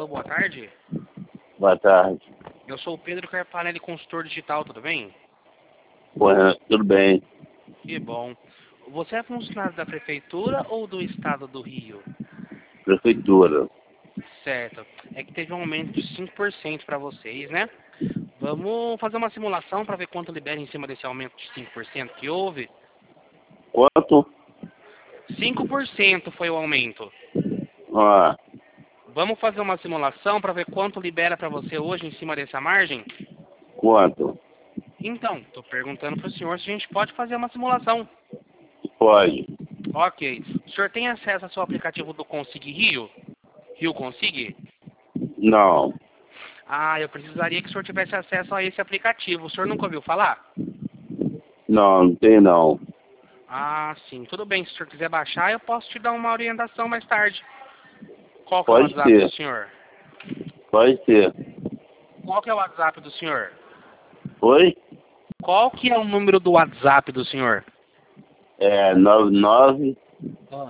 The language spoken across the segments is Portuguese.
Alô, boa tarde. Boa tarde. Eu sou o Pedro Carpanelli, consultor digital, tudo bem? Bueno, tudo bem. Que bom. Você é funcionário da prefeitura ou do estado do Rio? Prefeitura. Certo. É que teve um aumento de 5% para vocês, né? Vamos fazer uma simulação para ver quanto libera em cima desse aumento de 5% que houve. Quanto? 5% foi o aumento. Ah, Vamos fazer uma simulação para ver quanto libera para você hoje em cima dessa margem? quanto? Então, estou perguntando para o senhor se a gente pode fazer uma simulação. Pode. Ok. O senhor tem acesso ao seu aplicativo do Consig Rio? Rio Consig? Não. Ah, eu precisaria que o senhor tivesse acesso a esse aplicativo. O senhor nunca ouviu falar? Não, não tem não. Ah, sim. Tudo bem. Se o senhor quiser baixar, eu posso te dar uma orientação mais tarde. Qual que é o Pode WhatsApp do ser. senhor? Pode ser. Qual que é o WhatsApp do senhor? Oi? Qual que é o número do WhatsApp do senhor? É 99 Ah.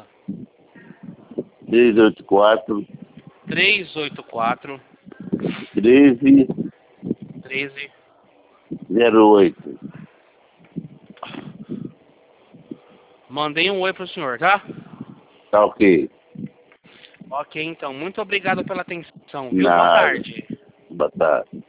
384 384 13 13. 08. Mandei um oi pro senhor, tá? Tá ok. Ok, então. Muito obrigado pela atenção, viu? Boa Nada. tarde. Boa tarde.